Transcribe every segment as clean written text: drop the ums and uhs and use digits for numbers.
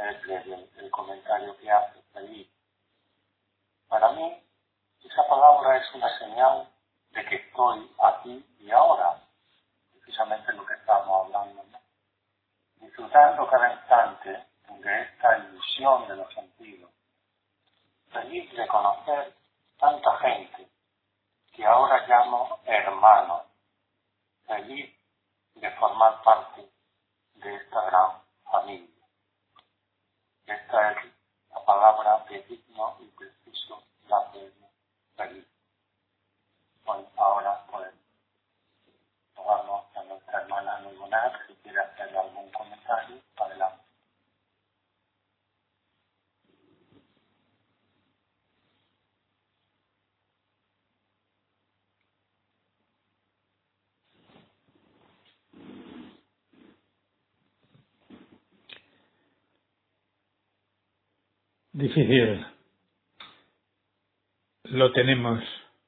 el comentario que hace feliz. Para mí, esa palabra es una señal de que estoy aquí y ahora, precisamente lo que estamos hablando, ¿no? Disfrutando cada instante de esta ilusión de los sentidos. Feliz de conocer tanta gente que ahora llamo hermanos. Feliz de formar parte de esta gran familia. Esta es la palabra de digno y preciso de hacerme feliz. Bueno, ahora pues vamos a nuestra hermana Nimonar, si quiere hacer algún comentario, adelante. Difícil lo tenemos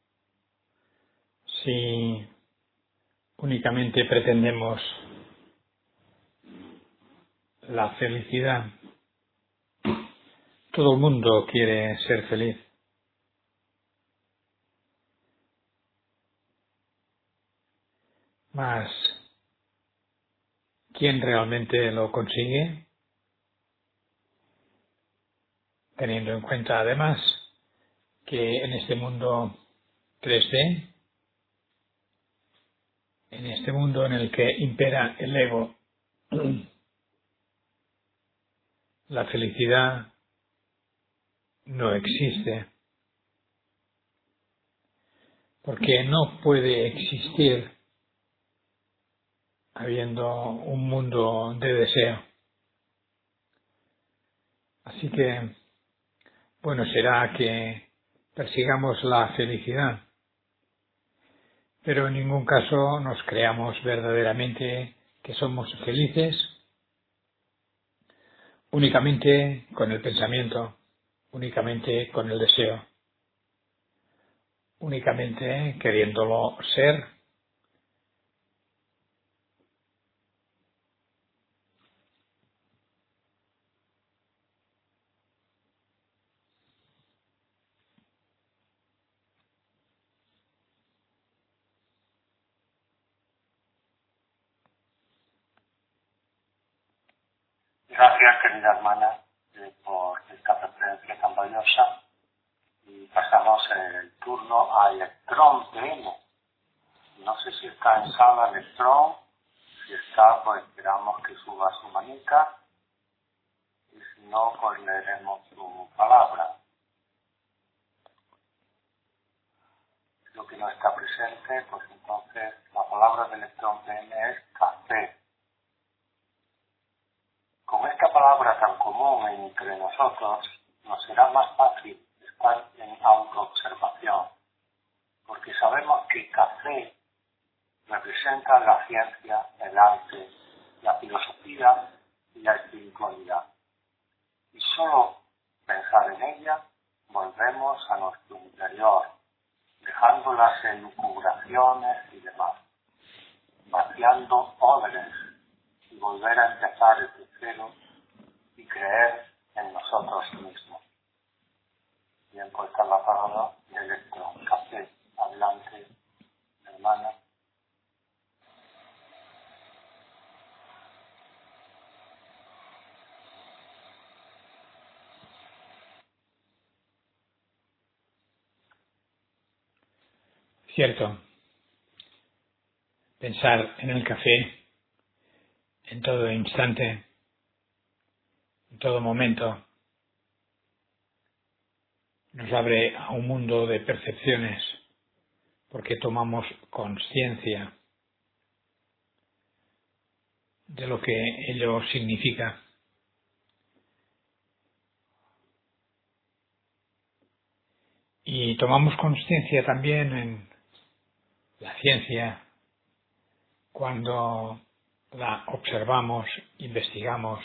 si únicamente pretendemos la felicidad. Todo el mundo quiere ser feliz, mas ¿quién realmente lo consigue? Teniendo en cuenta además que en este mundo 3D, en este mundo en el que impera el ego, la felicidad no existe, porque no puede existir habiendo un mundo de deseo. Así que, bueno, será que persigamos la felicidad, pero en ningún caso nos creamos verdaderamente que somos felices únicamente con el pensamiento, únicamente con el deseo, únicamente queriéndolo ser. Gracias, querida hermana, por esta preferencia tan valiosa. Y pasamos el turno a Electrón PM. No sé si está en sala Electrón. Si está, pues esperamos que suba su manita. Y si no, pues leeremos su palabra. Lo que no está presente, pues entonces la palabra de Electrón PM es café. Con esta palabra tan común entre nosotros, nos será más fácil estar en autoobservación, porque sabemos que café representa la ciencia, el arte, la filosofía y la espiritualidad. Y solo pensar en ella, volvemos a nuestro interior, dejando las elucubraciones y demás, vaciando odres y volver a empezar desde cero y creer en nosotros mismos. Bien, pues está la palabra de Electrón Café. Adelante, hermana. Cierto, pensar en el café en todo instante, en todo momento, nos abre a un mundo de percepciones, porque tomamos conciencia de lo que ello significa. Y tomamos conciencia también en la ciencia cuando la observamos, investigamos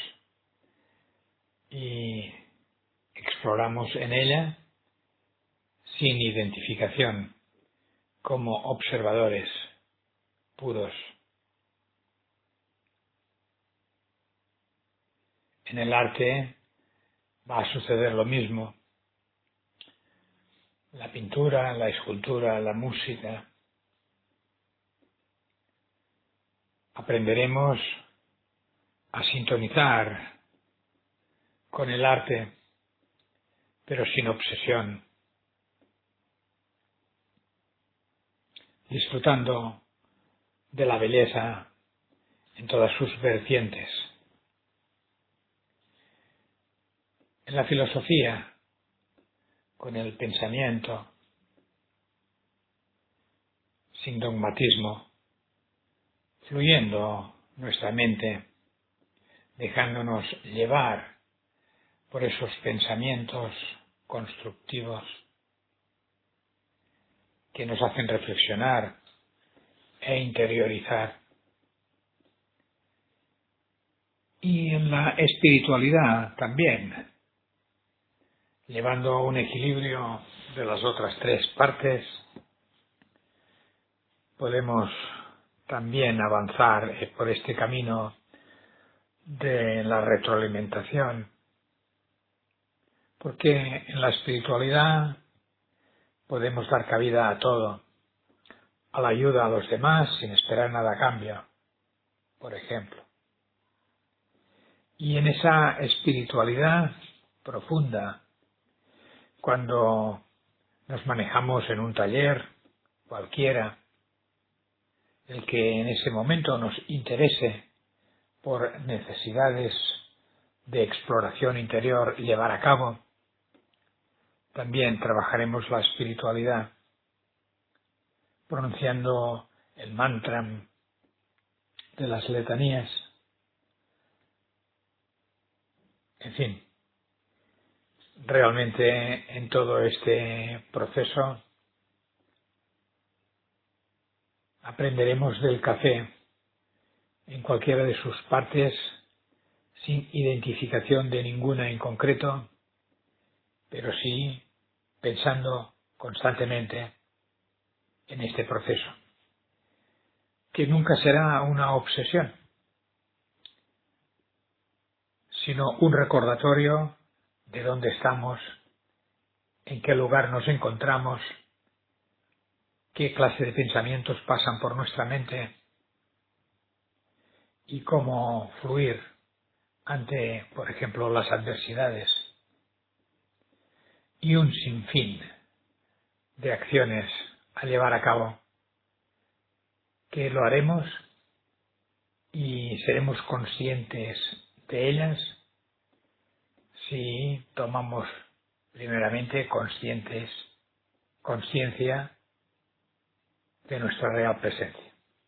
y exploramos en ella sin identificación, como observadores puros. En el arte va a suceder lo mismo. La pintura, la escultura, la música. Aprenderemos a sintonizar con el arte, pero sin obsesión, disfrutando de la belleza en todas sus vertientes. En la filosofía, con el pensamiento, sin dogmatismo, fluyendo nuestra mente, dejándonos llevar por esos pensamientos constructivos que nos hacen reflexionar e interiorizar. Y en la espiritualidad también, llevando un equilibrio de las otras tres partes, podemos también avanzar por este camino de la retroalimentación, porque en la espiritualidad podemos dar cabida a todo, a la ayuda a los demás sin esperar nada a cambio, por ejemplo. Y en esa espiritualidad profunda, cuando nos manejamos en un taller cualquiera, el que en ese momento nos interese por necesidades de exploración interior llevar a cabo, también trabajaremos la espiritualidad pronunciando el mantra de las letanías. En fin, realmente en todo este proceso aprenderemos del café en cualquiera de sus partes sin identificación de ninguna en concreto, pero sí pensando constantemente en este proceso, que nunca será una obsesión, sino un recordatorio de dónde estamos, en qué lugar nos encontramos, qué clase de pensamientos pasan por nuestra mente y cómo fluir ante, por ejemplo, las adversidades, y un sinfín de acciones a llevar a cabo que lo haremos y seremos conscientes de ellas si tomamos primeramente conciencia de nuestra real presencia.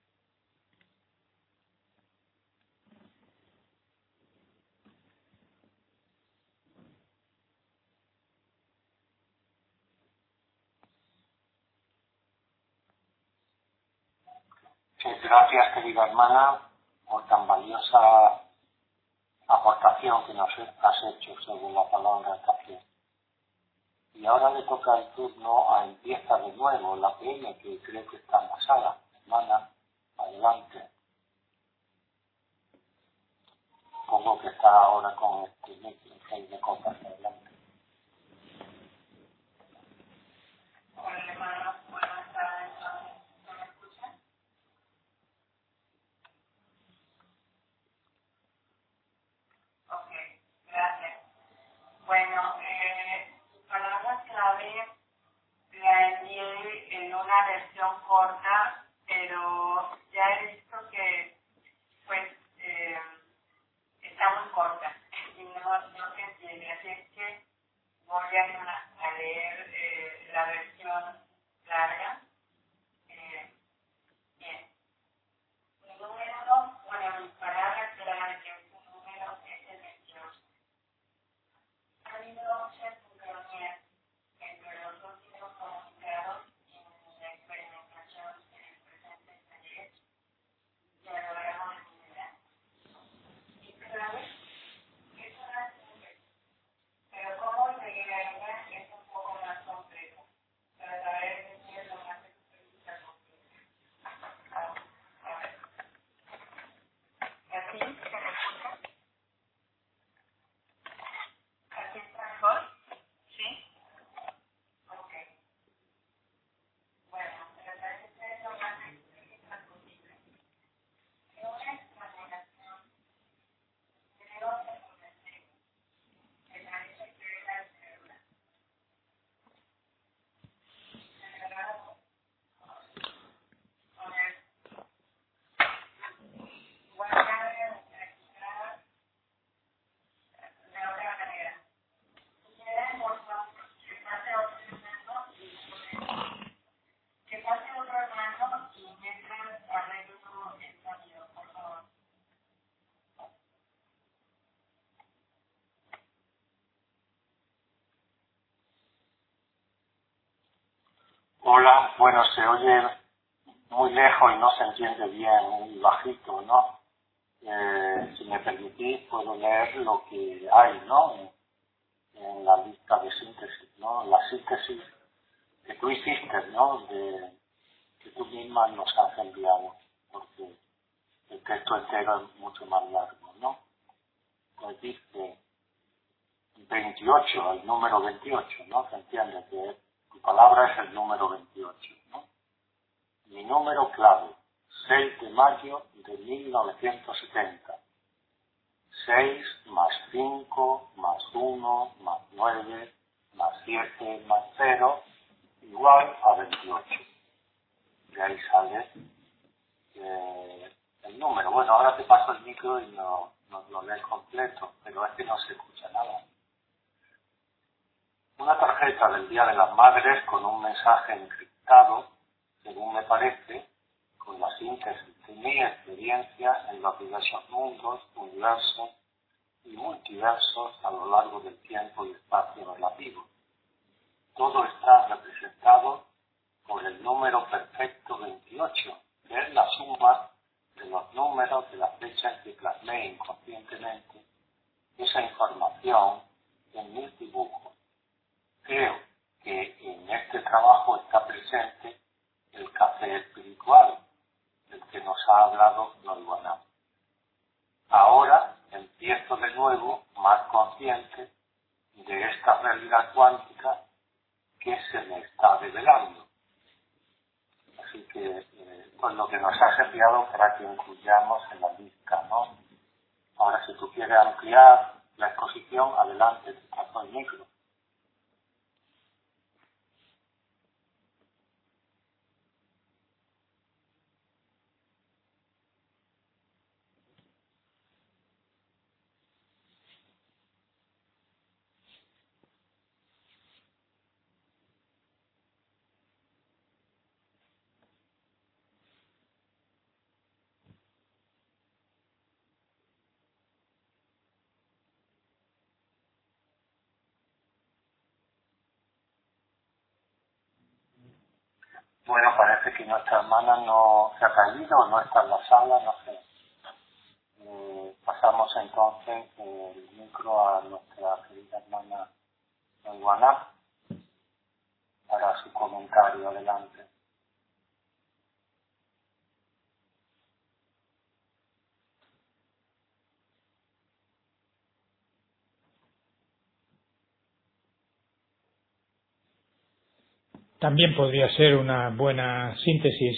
Sí, gracias, querida hermana, por tan valiosa aportación que nos has hecho sobre la palabra café. Y ahora le toca el turno a Empieza de Nuevo, la PM, que creo que está en la sala. Hermana, adelante. Supongo que está ahora con este micro, que hay de cosas adelante. Hola, hermanos, buenas tardes. ¿Se me escucha? Ok, gracias. Bueno, su palabra clave la envié en una versión corta, pero ya he visto que, pues, está muy corta y no se entiende. Así es que voy a leer la versión larga. Bien. Mi número, bueno, mi palabra clave, que es un número, es el 28. Ha habido mucha sincronía entre los últimos comunicados y mi experimentación en el presente taller y a lo largo de mi vida. Mi clave es una simple, pero cómo llegué a ella es un poco más Hola, bueno, se oye muy lejos y no se entiende bien, muy bajito, ¿no? Si me permitís, puedo leer lo que hay, ¿no? En la lista de síntesis, ¿no? La síntesis que tú hiciste, ¿no? Que tú misma nos has enviado, porque el texto entero es mucho más largo, ¿no? Pues dice 28, el número 28, ¿no? Se entiende que tu palabra es el número 28, ¿no? Mi número clave, 6 de mayo de 1970. 6 más 5 más 1 más 9 más 7 más 0 igual a 28. De ahí sale el número. Bueno, ahora te paso el micro y no lo lees completo, pero es que no se escucha nada. Una tarjeta del Día de las Madres con un mensaje encriptado, según me parece, con la síntesis de mi experiencia en los diversos mundos, universos y multiversos a lo largo del tiempo y espacio relativo. Todo está representado por el número perfecto 28, que es la suma de los números de las fechas que plasmé inconscientemente esa información en mis dibujos. Creo que en este trabajo está presente el café espiritual, del que nos ha hablado Noiguaná. Ahora empiezo de nuevo más consciente de esta realidad cuántica que se me está revelando. Así que, pues lo que nos has enviado para que incluyamos en la lista, ¿no? Ahora, si tú quieres ampliar la exposición, adelante, te paso el micro. Bueno, parece que nuestra hermana no se ha caído, no está en la sala, no sé. Pasamos entonces el micro a nuestra querida hermana Noiguaná para su comentario. Adelante. También podría ser una buena síntesis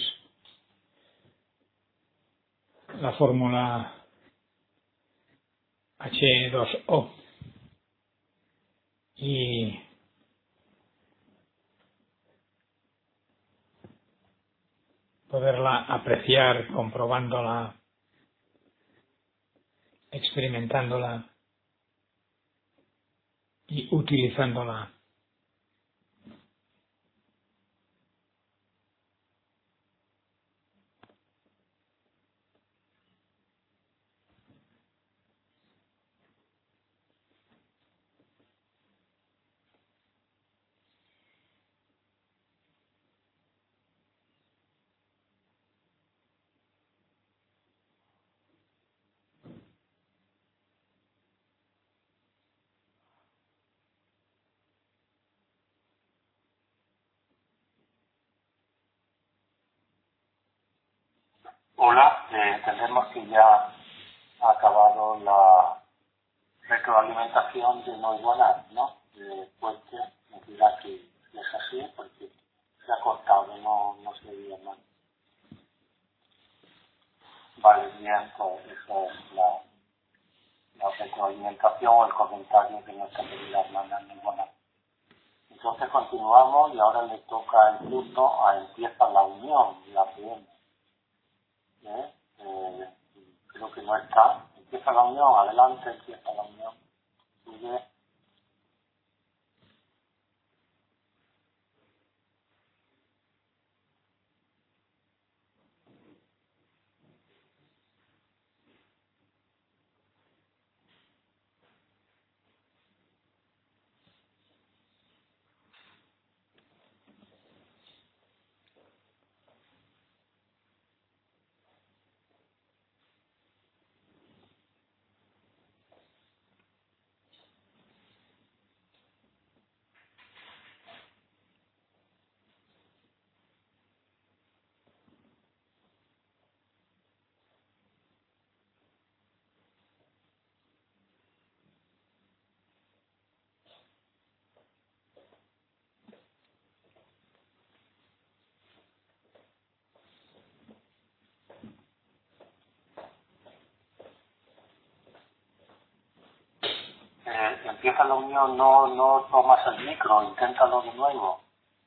la fórmula H2O y poderla apreciar comprobándola, experimentándola y utilizándola. Hola, entendemos que ya ha acabado la retroalimentación de Noiguaná, ¿no? Puente, me dirá que es así porque se ha cortado, no se oía mal. Vale, bien, pues eso es la retroalimentación o el comentario de nuestra querida hermana Noiguaná. Entonces continuamos y ahora le toca el turno a Empieza la Unión, la PM. Creo que no está. Empieza la Unión, adelante, empieza la Unión. Sigue. empieza la unión, no tomas el micro, inténtalo de nuevo.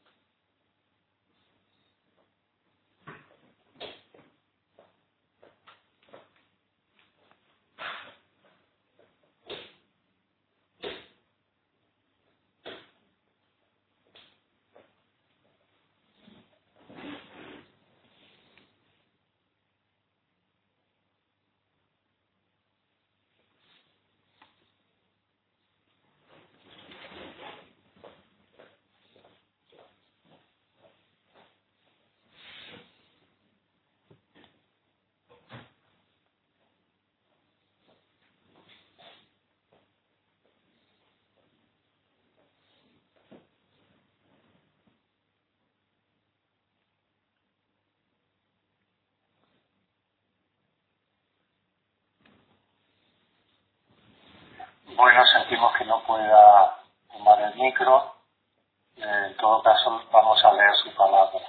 Bueno, sentimos que no pueda tomar el micro. En todo caso, vamos a leer su palabra.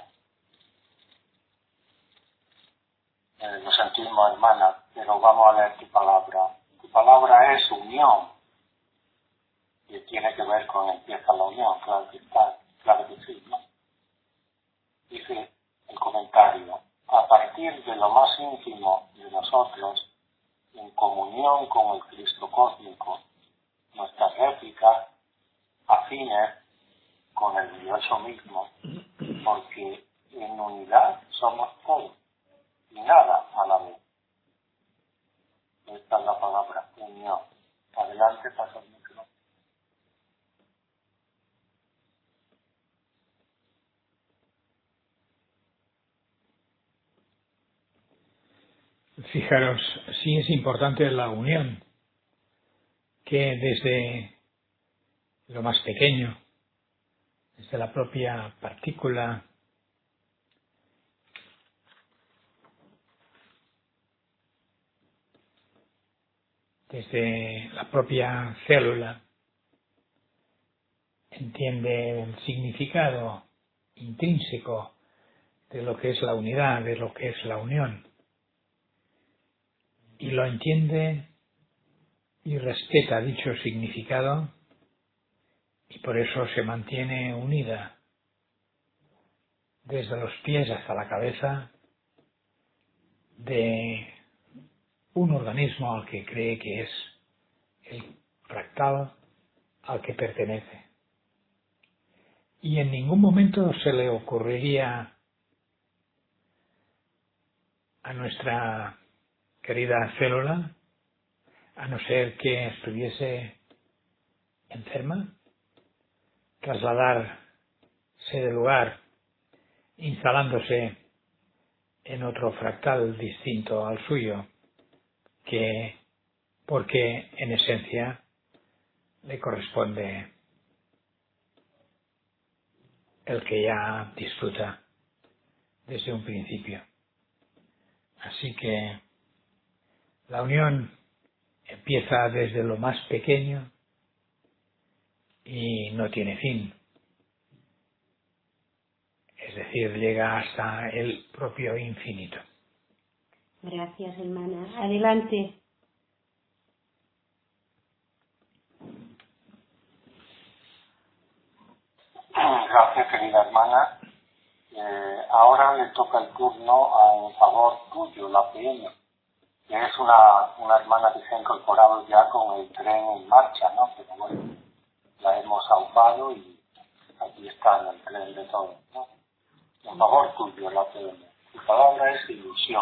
Lo sentimos, hermana, pero vamos a leer tu palabra. Tu palabra es unión, y tiene que ver con empieza la unión, claro que está, claro que sí, ¿no? Dice el comentario: a partir de lo más íntimo de nosotros, en comunión con el Cristo cósmico, nuestras réplicas afines con el universo mismo, porque en unidad somos todos y nada a la vez. Esta es la palabra, unión. Adelante, pasa el micro. Fijaros, sí es importante la unión, que desde lo más pequeño, desde la propia partícula, desde la propia célula, entiende el significado intrínseco de lo que es la unidad, de lo que es la unión, y lo entiende y respeta dicho significado, y por eso se mantiene unida desde los pies hasta la cabeza de un organismo al que cree que es el fractal al que pertenece. Y en ningún momento se le ocurriría a nuestra querida célula, a no ser que estuviese enferma, trasladarse de lugar, instalándose en otro fractal distinto al suyo, porque en esencia le corresponde el que ya disfruta desde un principio. Así que la unión empieza desde lo más pequeño y no tiene fin. Es decir, llega hasta el propio infinito. Gracias, hermana. Adelante. Gracias, querida hermana. Ahora le toca el turno en favor tuyo, la PM, que es una hermana que se ha incorporado ya con el tren en marcha, ¿no? Pero bueno, la hemos aupado y aquí está en el tren de todos, ¿no? En favor tuyo, la PM. Tu palabra es ilusión.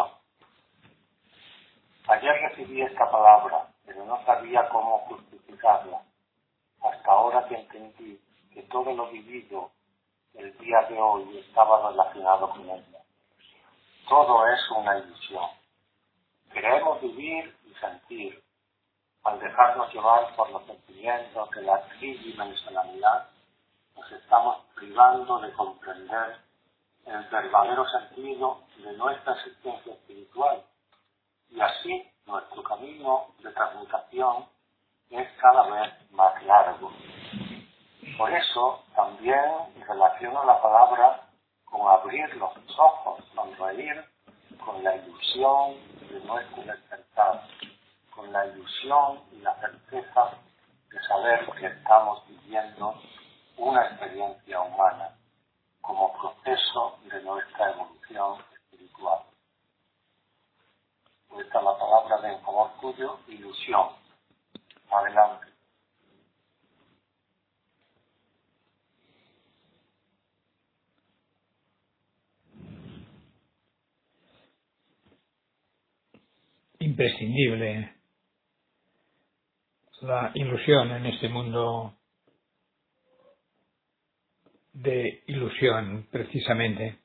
Ayer recibí esta palabra, pero no sabía cómo justificarla. Hasta ahora que entendí que todo lo vivido el día de hoy estaba relacionado con ella. Todo es una ilusión. Queremos vivir y sentir. Al dejarnos llevar por los sentimientos de la tridimensionalidad, nos estamos privando de comprender el verdadero sentido de nuestra existencia espiritual. Y así nuestro camino de transmutación es cada vez más largo. Por eso también relaciono la palabra con abrir los ojos, sonreír, con la ilusión de nuestro despertar, con la ilusión y la certeza de saber que estamos viviendo una experiencia humana como proceso de nuestra evolución espiritual. Esta es la palabra de en favor tuyo, ilusión. Adelante. Imprescindible la ilusión en este mundo de ilusión, precisamente,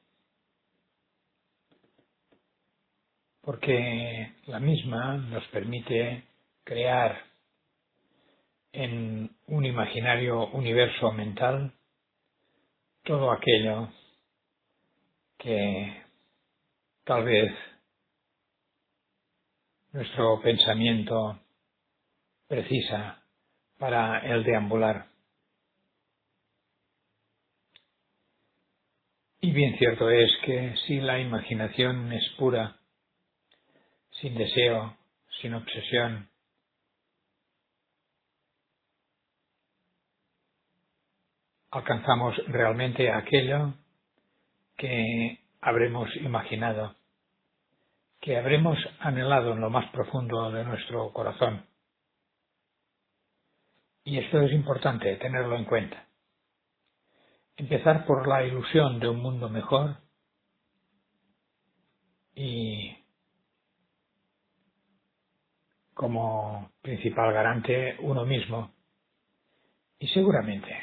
porque la misma nos permite crear en un imaginario universo mental todo aquello que tal vez nuestro pensamiento precisa para el deambular. Y bien cierto es que si la imaginación es pura, sin deseo, sin obsesión, alcanzamos realmente aquello que habremos imaginado, que habremos anhelado en lo más profundo de nuestro corazón. Y esto es importante tenerlo en cuenta. Empezar por la ilusión de un mundo mejor y como principal garante uno mismo. Y seguramente,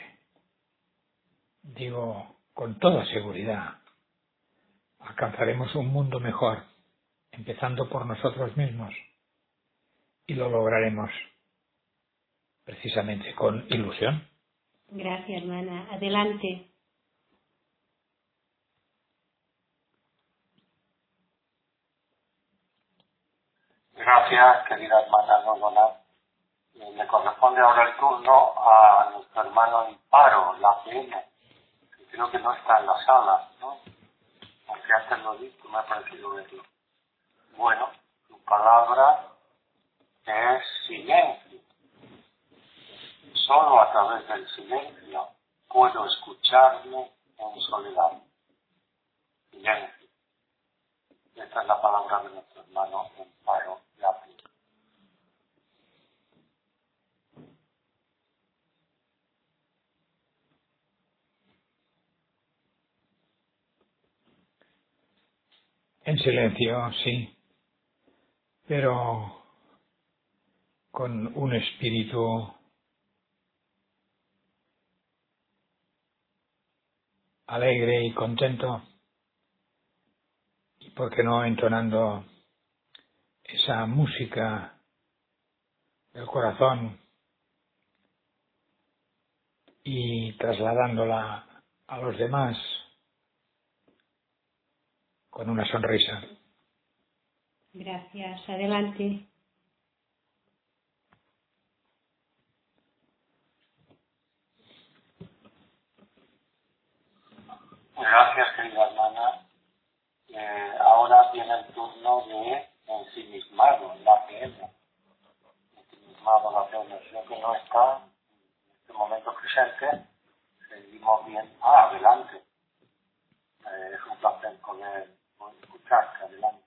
digo con toda seguridad, alcanzaremos un mundo mejor, empezando por nosotros mismos, y lo lograremos precisamente con ilusión. Gracias, hermana. Adelante. Gracias, querida hermana Nordona. Le corresponde ahora el turno a nuestro hermano Imparo, la PM, que creo que no está en la sala, ¿no? Aunque antes lo he visto, me ha parecido verlo. Bueno, su palabra es silencio. Solo a través del silencio puedo escucharme en soledad. Silencio. Esta es la palabra de nuestro hermano Imparo, la PM. En silencio, sí, pero con un espíritu alegre y contento, y por qué no entonando esa música del corazón y trasladándola a los demás con una sonrisa. Gracias. Adelante. Gracias, querida hermana. Ahora viene el turno de ensimismado, la PM. Ensimismado, la PM. Creo que no está en este momento presente. Seguimos bien. Adelante. Es un placer poder escucharte. Adelante.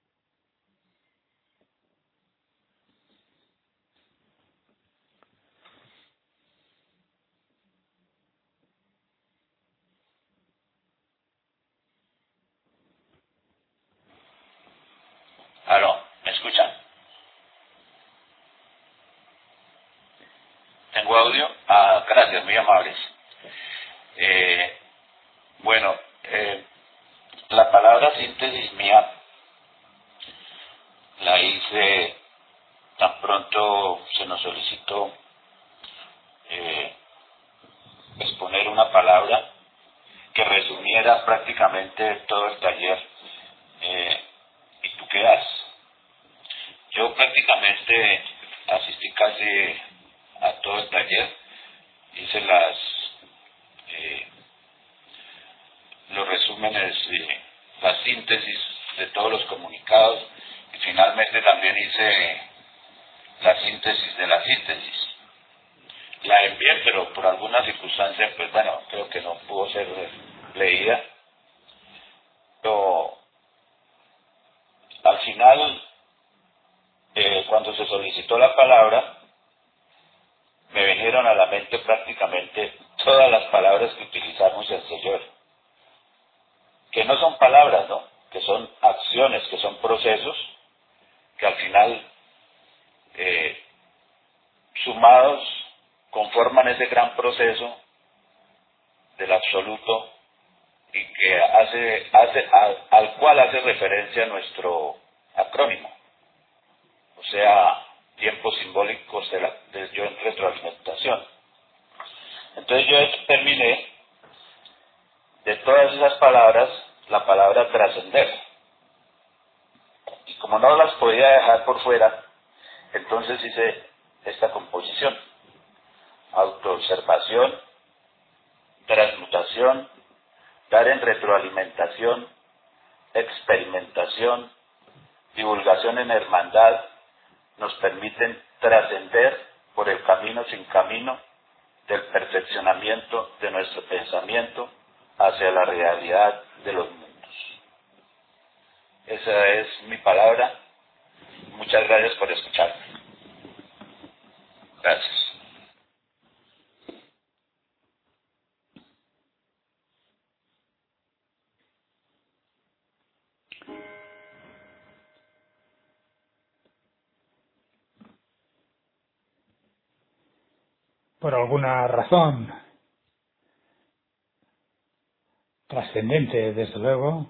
Aló, ¿me escuchan? ¿Tengo audio? Gracias, muy amables. Bueno, la palabra síntesis mía la hice tan pronto se nos solicitó exponer una palabra que resumiera prácticamente todo el taller. ¿Y tú qué haces? Yo prácticamente asistí casi a todo el taller, hice los resúmenes, la síntesis de todos los comunicados y finalmente también hice la síntesis de la síntesis. la envié, pero por alguna circunstancia, pues bueno, creo que no pudo ser leída. Pero al final, cuando se solicitó la palabra, me vinieron a la mente prácticamente todas las palabras que utilizamos el Señor, que no son palabras, ¿no? Que son acciones, que son procesos, que al final, sumados, conforman ese gran proceso del absoluto y que al cual hace referencia nuestro acrónimo, o sea, tiempos simbólicos del yo en retroalimentación. Entonces yo terminé de todas esas palabras la palabra trascender, y como no las podía dejar por fuera, entonces hice esta composición: autoobservación, transmutación, dar en retroalimentación, experimentación, divulgación en hermandad, nos permiten trascender por el camino sin camino del perfeccionamiento de nuestro pensamiento hacia la realidad de los mundos. Esa es mi palabra. Muchas gracias por escucharme. Gracias. Por alguna razón trascendente, desde luego,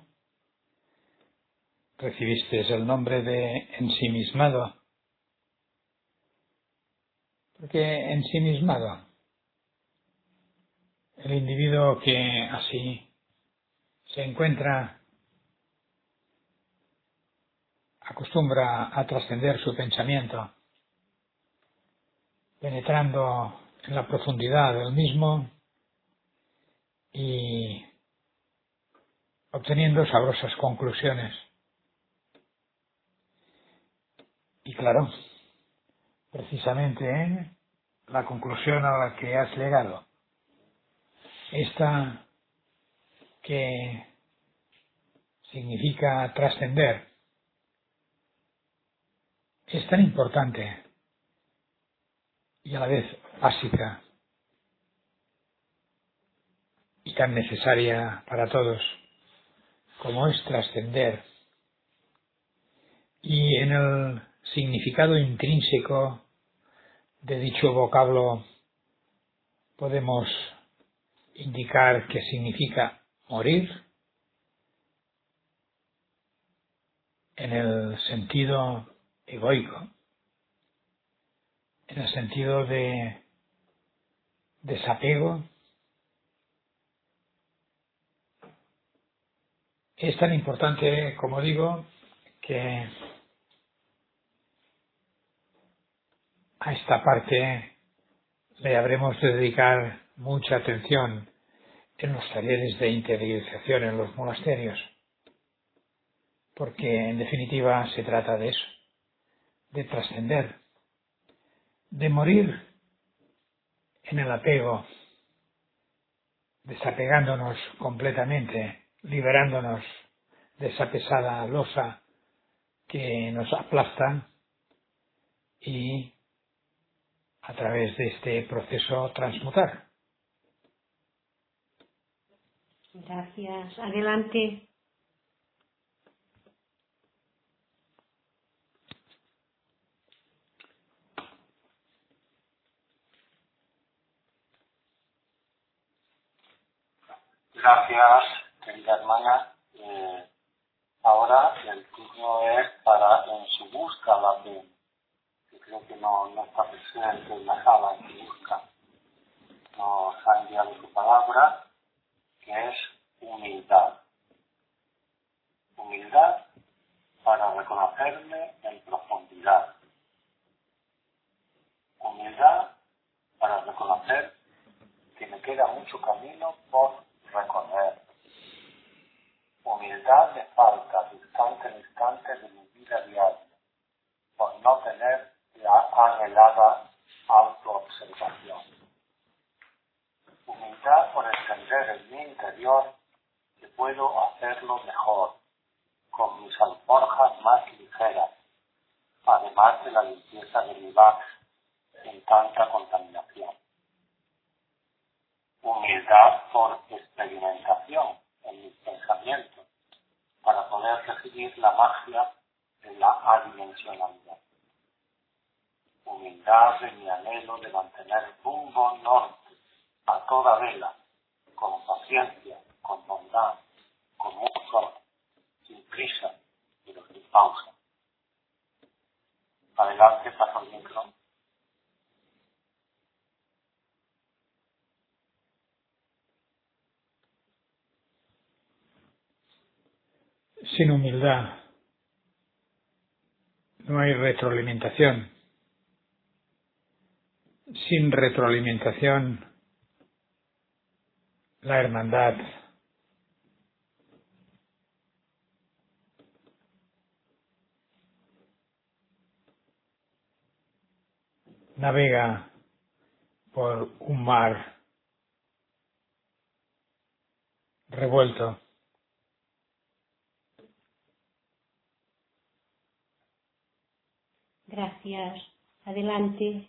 recibiste el nombre de ensimismado. Porque ensimismado, el individuo que así se encuentra, acostumbra a trascender su pensamiento, penetrando en la profundidad del mismo y obteniendo sabrosas conclusiones. Y claro, precisamente la conclusión a la que has llegado, esta que significa trascender, es tan importante y a la vez básica y tan necesaria para todos como es trascender. Y en el significado intrínseco de dicho vocablo podemos indicar que significa morir en el sentido egoico, en el sentido de desapego. Es tan importante, como digo, que a esta parte le habremos de dedicar mucha atención en los talleres de interiorización en los monasterios, porque en definitiva se trata de eso, de trascender, de morir en el apego, desapegándonos completamente, liberándonos de esa pesada losa que nos aplasta y a través de este proceso transmutar. Gracias. Adelante. Gracias, querida hermana. Ahora el turno es para En su busca la fe, que creo que no está presente en la sala. En su busca nos ha enviado su palabra, que es humildad. Humildad para reconocerme en profundidad. Humildad para reconocer que me queda mucho camino por recorrer. Humildad me falta de instante en instante de mi vida diaria, por no tener la anhelada autoobservación. superior que puedo hacerlo mejor, con mis alforjas más ligeras, además de la limpieza de mi VAX sin tanta contaminación. Humildad por experimentación en mis pensamientos, para poder recibir la magia de la adimensionalidad. Humildad de mi anhelo de mantener rumbo norte a toda vela, con paciencia, con bondad, con mucho, sin prisa, pero sin pausa. Adelante, paso el micro. Sin humildad no hay retroalimentación. Sin retroalimentación, la hermandad. Navega por un mar revuelto. Gracias. Adelante.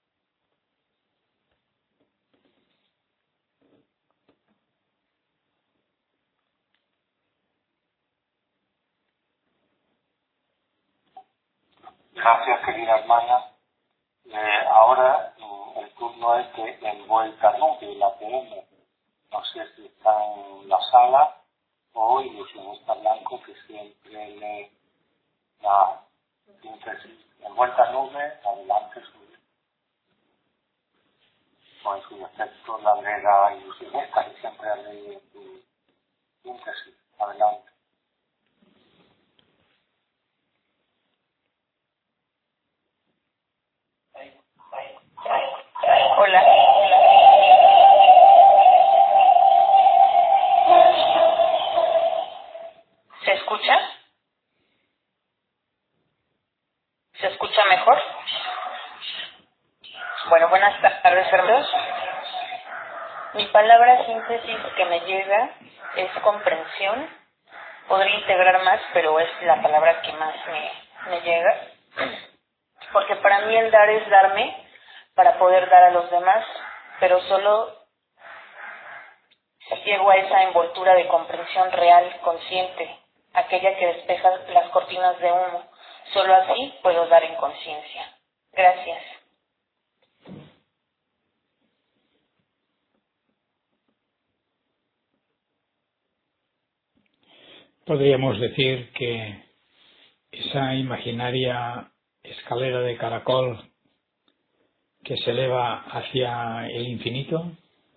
Gracias, querida hermana. Ahora el turno es de Envuelta Nube, la PM. No sé si está en la sala o Ilusionista Blanco, que siempre lee la síntesis. Envuelta Nube, adelante, con su defecto la lega ilusionista, que siempre lee su síntesis. Adelante. Hola. ¿Se escucha? ¿Se escucha mejor? Bueno, buenas tardes, hermanos. Mi palabra síntesis que me llega es comprensión. Podría integrar más, pero es la palabra que más me llega. Porque para mí el dar es darme para poder dar a los demás, pero solo si llego a esa envoltura de comprensión real, consciente, aquella que despeja las cortinas de humo. Solo así puedo dar en conciencia. Gracias. Podríamos decir que esa imaginaria escalera de caracol que se eleva hacia el infinito,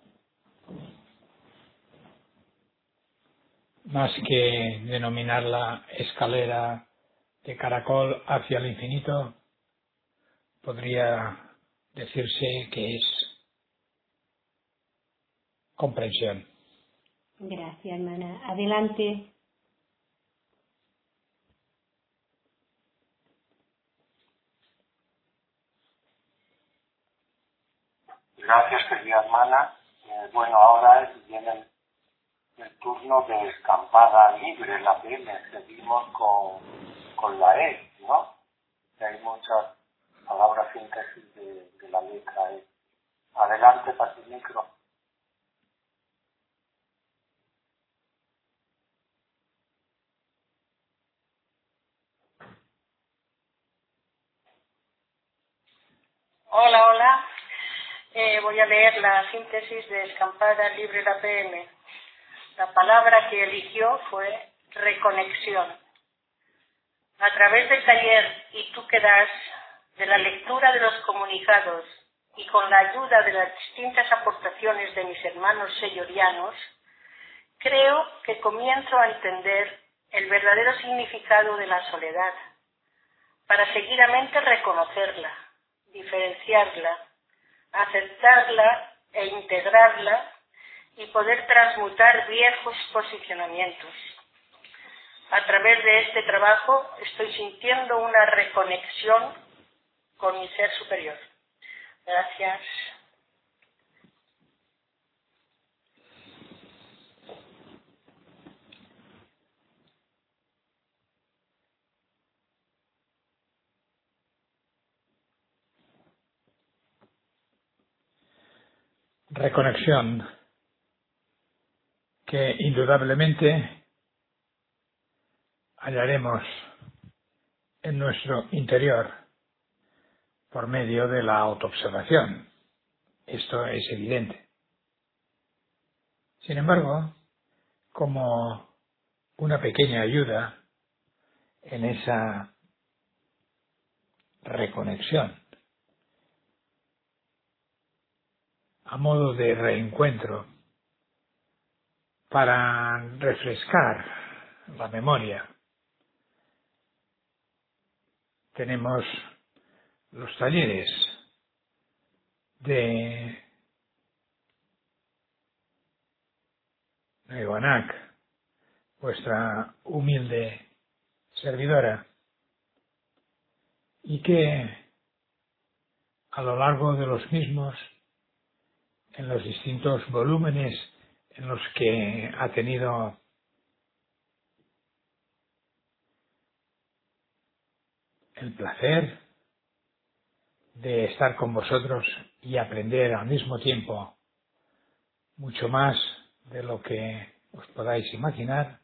más que denominarla escalera de caracol hacia el infinito, podría decirse que es comprensión. Gracias, hermana. Adelante. Gracias, querida hermana. Bueno, ahora viene el turno de Escampada Libre, la PM. Seguimos con la E, ¿no? Que hay muchas palabras síntesis de la letra E. Adelante, para tu micro. Hola, hola. Voy a leer la síntesis de Escampada Libre la PM. La palabra que eligió fue reconexión. A través del taller Y tú que das, de la lectura de los comunicados y con la ayuda de las distintas aportaciones de mis hermanos seyorianos, creo que comienzo a entender el verdadero significado de la soledad, para seguidamente reconocerla, diferenciarla, aceptarla e integrarla y poder transmutar viejos posicionamientos. A través de este trabajo estoy sintiendo una reconexión con mi ser superior. Gracias. reconexión que indudablemente hallaremos en nuestro interior por medio de la autoobservación. Esto es evidente. Sin embargo, como una pequeña ayuda en esa reconexión, a modo de reencuentro, para refrescar la memoria, tenemos los talleres de Neguanac, vuestra humilde servidora, y que a lo largo de los mismos, en los distintos volúmenes en los que ha tenido el placer de estar con vosotros y aprender al mismo tiempo mucho más de lo que os podáis imaginar,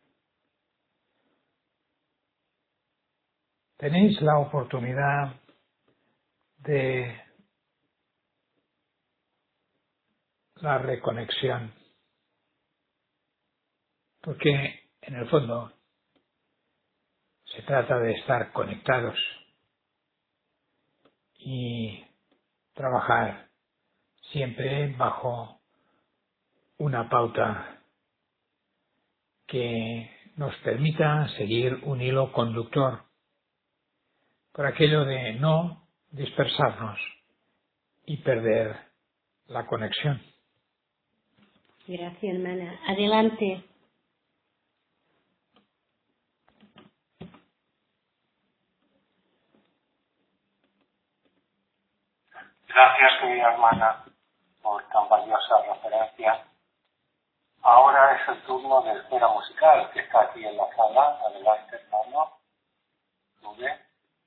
tenéis la oportunidad de la reconexión, porque en el fondo se trata de estar conectados y trabajar siempre bajo una pauta que nos permita seguir un hilo conductor por aquello de no dispersarnos y perder la conexión. Gracias, hermana. Adelante. Gracias, querida hermana, por tan valiosa referencia. Ahora es el turno de Esfera Musical, que está aquí en la sala. Adelante, hermano. Sube.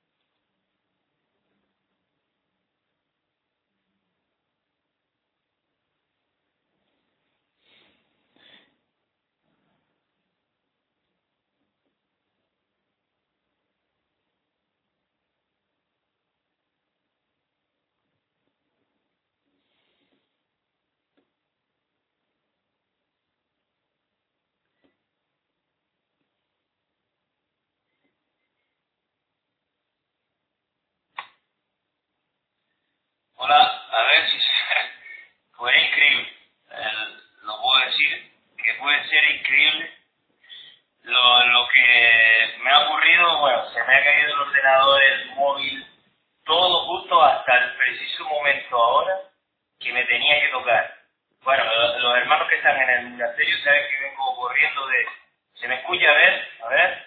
Hola, a ver si fue increíble. Lo puedo decir, que puede ser increíble. Lo que me ha ocurrido, bueno, se me ha caído el ordenador, el móvil, todo justo hasta el preciso momento ahora que me tenía que tocar. Bueno, los hermanos que están en el monasterio saben que vengo corriendo de... ¿Se me escucha? A ver.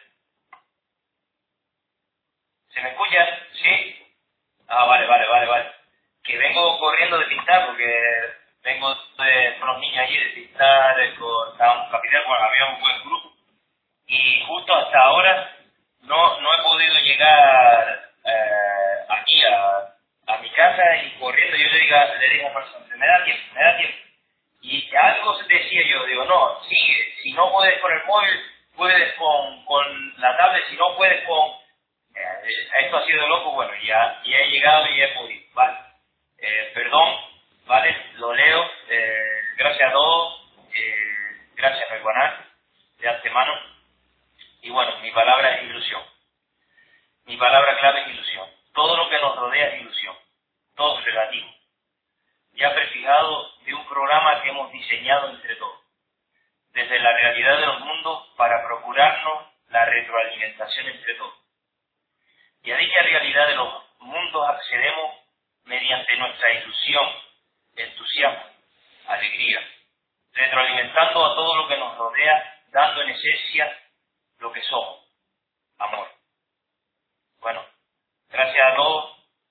¿Se me escucha? ¿Sí? Ah, vale. Que vengo corriendo de pintar porque vengo con los niños allí de pintar, estaba un capitán, bueno, había un buen grupo. Y justo hasta ahora no he podido llegar aquí a mi casa y corriendo yo le digo a Marcelo, me da tiempo. Y algo decía yo, digo, no, sigue, si no puedes con el móvil, puedes con la tablet, si no puedes con... esto ha sido loco, bueno, ya he llegado y he podido, vale. Perdón, vale, lo leo, gracias a todos, gracias a Iguanar, de antemano. Y bueno, mi palabra es ilusión. Mi palabra clave es ilusión. Todo lo que nos rodea es ilusión. Todo es relativo. Ya prefijado de un programa que hemos diseñado entre todos. Desde la realidad de los mundos para procurarnos la retroalimentación entre todos. Y a dicha realidad de los mundos accedemos mediante nuestra ilusión, entusiasmo, alegría, retroalimentando a todo lo que nos rodea, dando en esencia lo que somos, amor. Bueno, gracias a todos.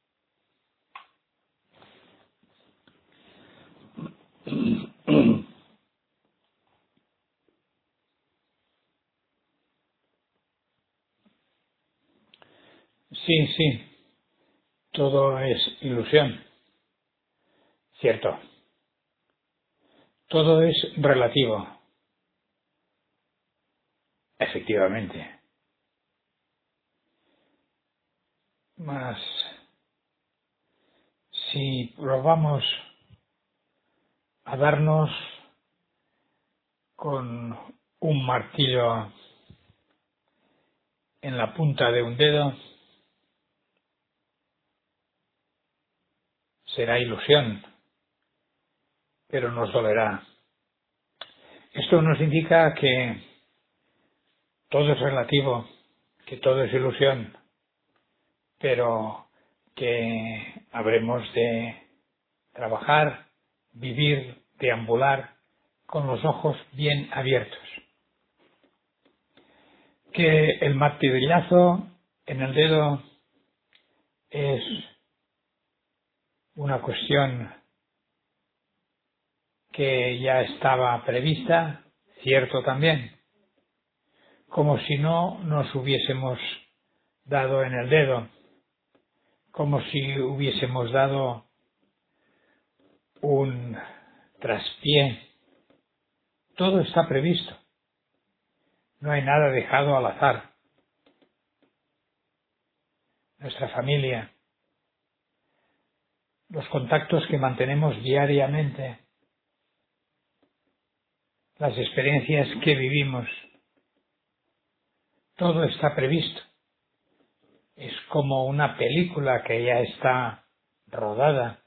Sí, todo es ilusión, cierto. Todo es relativo, efectivamente. Mas si probamos a darnos con un martillo en la punta de un dedo, será ilusión, pero nos dolerá. Esto nos indica que todo es relativo, que todo es ilusión, pero que habremos de trabajar, vivir, deambular con los ojos bien abiertos. Que el martillazo en el dedo es una cuestión que ya estaba prevista, cierto también, como si no nos hubiésemos dado en el dedo, como si hubiésemos dado un traspié. Todo está previsto, no hay nada dejado al azar. Nuestra familia, los contactos que mantenemos diariamente, las experiencias que vivimos, todo está previsto. Es como una película que ya está rodada.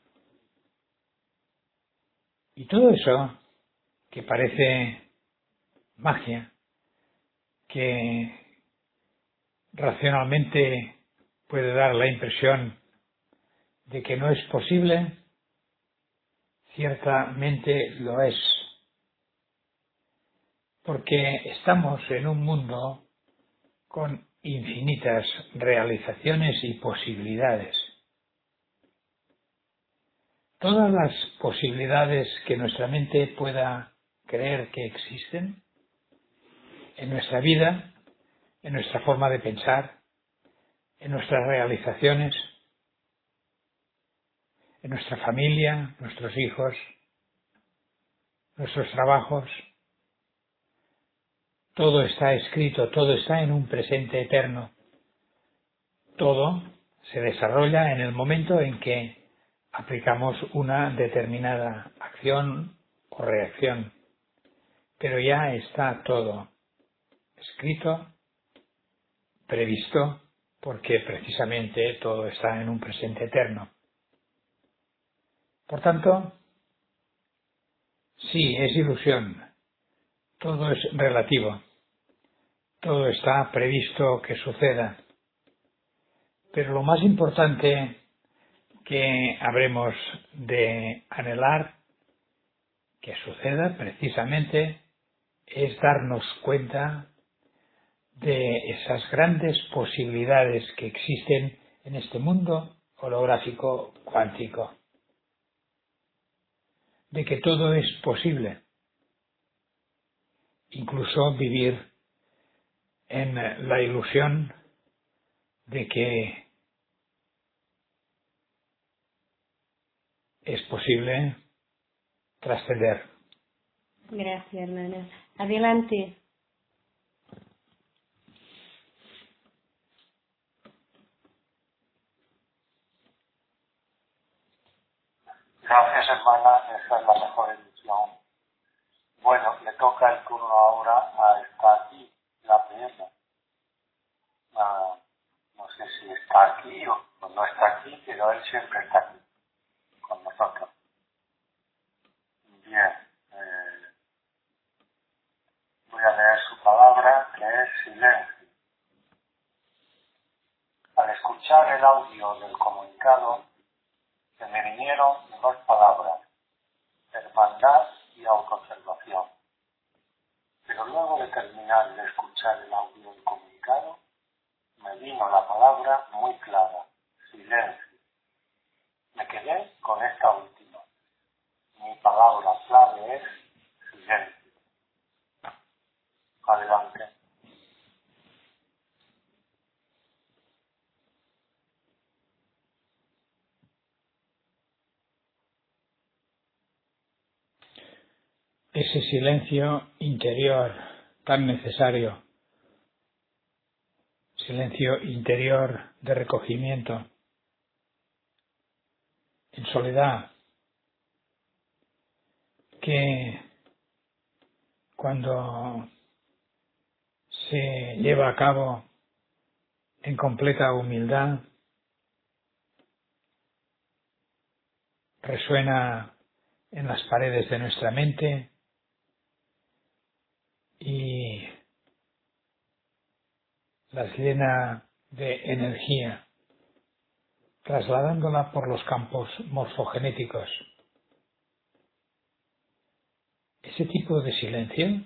Y todo eso, que parece magia, que racionalmente puede dar la impresión de que no es posible, ciertamente lo es. Porque estamos en un mundo con infinitas realizaciones y posibilidades. Todas las posibilidades que nuestra mente pueda creer que existen en nuestra vida, en nuestra forma de pensar, en nuestras realizaciones, en nuestra familia, nuestros hijos, nuestros trabajos. Todo está escrito, todo está en un presente eterno. Todo se desarrolla en el momento en que aplicamos una determinada acción o reacción. Pero ya está todo escrito, previsto, porque precisamente todo está en un presente eterno. Por tanto, sí, es ilusión, todo es relativo, todo está previsto que suceda, pero lo más importante que habremos de anhelar que suceda precisamente es darnos cuenta de esas grandes posibilidades que existen en este mundo holográfico cuántico, de que todo es posible, incluso vivir en la ilusión de que es posible trascender. Gracias, hermana. Adelante. Gracias, hermana, esa es la mejor ilusión. Bueno, le toca el turno ahora a estar aquí, la PM. No sé si está aquí o no está aquí, pero él siempre está aquí con nosotros. Bien, voy a leer su palabra, que es silencio. Al escuchar el audio del comunicado, se me vinieron dos palabras: hermandad y autoobservación. Pero luego de terminar de escuchar el audio del comunicado, me vino la palabra muy clara: silencio. Me quedé con esta última. Mi palabra clave es silencio. Adelante. ese silencio interior tan necesario, silencio interior de recogimiento, en soledad, que cuando se lleva a cabo en completa humildad, resuena en las paredes de nuestra mente y las llena de energía, trasladándola por los campos morfogenéticos. Ese tipo de silencio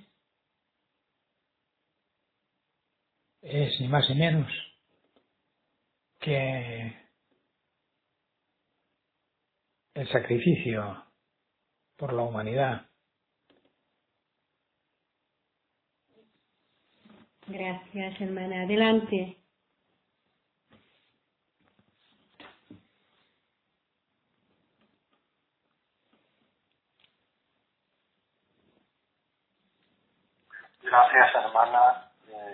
es ni más ni menos que el sacrificio por la humanidad. Gracias, hermana. Adelante. Gracias, hermana.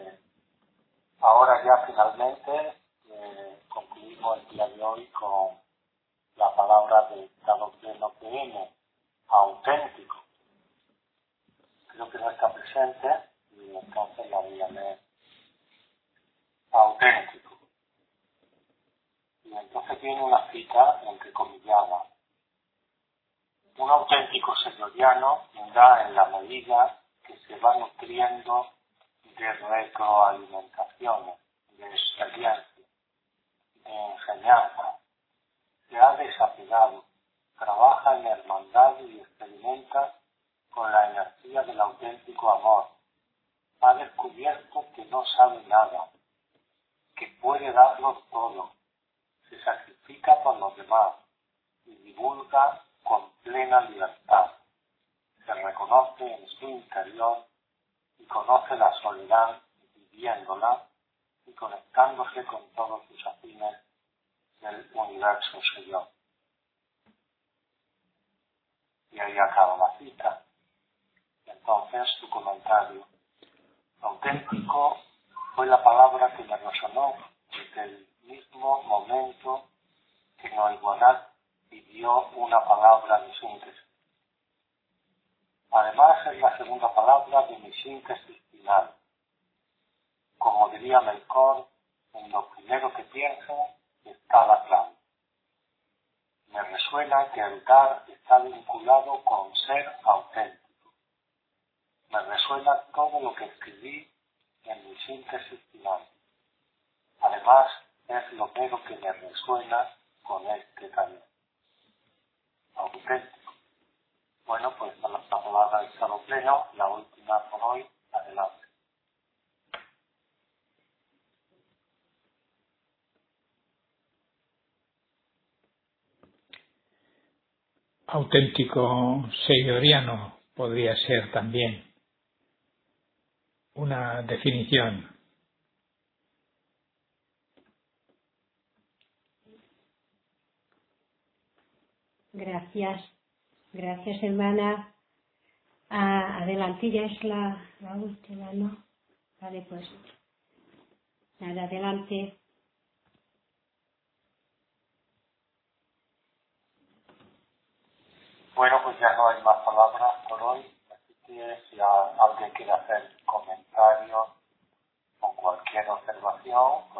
Ahora ya finalmente concluimos el día de hoy con la palabra de estado pleno PM, auténtico. Creo que no está presente y entonces la voy a leer. Auténtico. Y entonces viene una cita entrecomillada. Un auténtico señoriano da en la medida que se va nutriendo de retroalimentaciones, de experiencia, de enseñanza. Se ha desapegado, trabaja en hermandad y experimenta con la energía del auténtico amor. Ha descubierto que no sabe nada, que puede darlo todo. Se sacrifica por los demás y divulga con plena libertad. Se reconoce en su interior y conoce la soledad viviéndola y conectándose con todos sus afines del universo exterior. Y ahí acaba la cita. Entonces, su comentario. Auténtico fue la palabra que me resonó desde el mismo momento que Noiguanat pidió una palabra de síntesis. Además, es la segunda palabra de mi síntesis final. Como diría Melchor, en lo primero que pienso está la clave. Me resuena que el dar está vinculado con ser auténtico. Me resuena todo lo que escribí en mi síntesis final. Además, es lo mero que me resuena con este taller. Auténtico. Bueno, pues la palabra de estado pleno, la última por hoy, adelante. Auténtico señoriano podría ser también una definición. Gracias. Gracias, hermana. Adelante, ya es la última, ¿no? Vale, pues. Nada, adelante. Bueno, pues ya no hay más palabras por hoy, así que si alguien quiere hacer comentarios o cualquier observación,